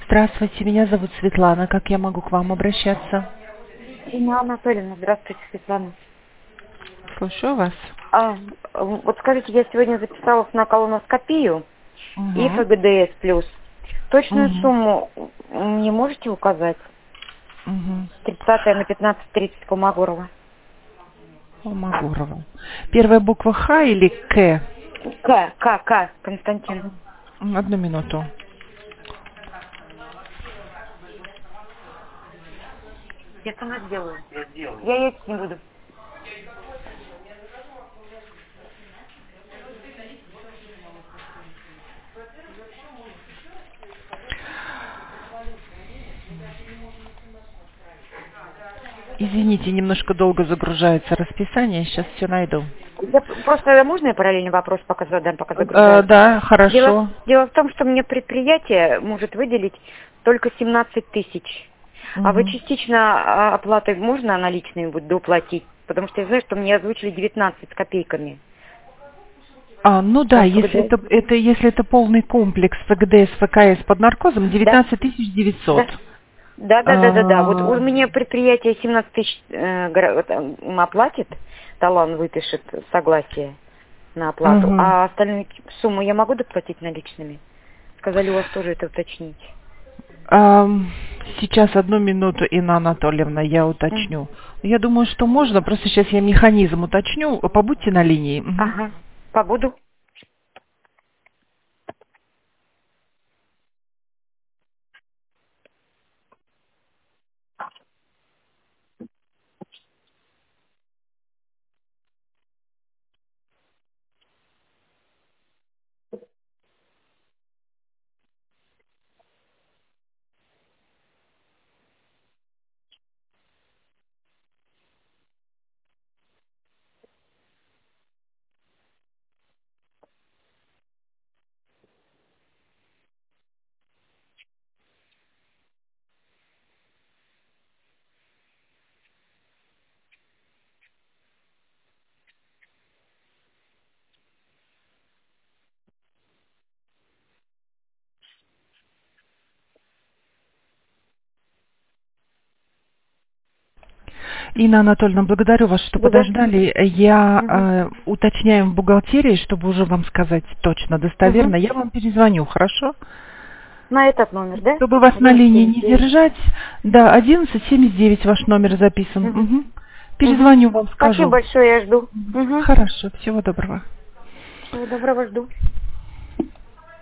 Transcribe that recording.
Здравствуйте, меня зовут Светлана. Как я могу к вам обращаться? Инна Анатольевна, здравствуйте, Светлана. Слушаю вас. Вот скажите, я сегодня записалась на колоноскопию и Угу. ФГДС плюс. Точную Угу. сумму мне можете указать? Угу. 30 на 15:30 Колмогорова. Холмогорова. Первая буква Х или К? К, Константин. Одну минуту. Я сама сделаю. Я есть не буду. Извините, немножко долго загружается расписание. Сейчас все найду. Просто можно я параллельный вопрос пока задам, пока загружается? Да, хорошо. Дело в том, что мне предприятие может выделить только 17 тысяч. А вы Угу. частично оплатой можно наличными будет доплатить? Потому что я знаю, что мне озвучили 19 с копейками. Ну да, Там если ФГДС. если это полный комплекс ФГДС, ФКС под наркозом, Да? 19 900. Да. Вот у меня предприятие 17 тысяч оплатит, талон выпишет согласие на оплату, Угу. а остальную сумму я могу доплатить наличными? Сказали у вас тоже это уточнить. Сейчас одну минуту, Инна Анатольевна, я Мгм. уточню. Я думаю, что можно, просто сейчас я механизм уточню. Побудьте на линии. Мгм. Ага, побуду. Инна Анатольевна, благодарю вас, что Да. подождали. Я Угу. уточняю в бухгалтерии, чтобы уже вам сказать точно, достоверно. Угу. Я вам перезвоню, хорошо? На этот номер, да? Чтобы вас на линии не 1179. держать. Да, 1179 ваш номер записан. Угу. Мгм. Угу. Перезвоню вам, Спасибо скажу. большое, я жду. Угу. Хорошо, всего доброго. Всего доброго, жду.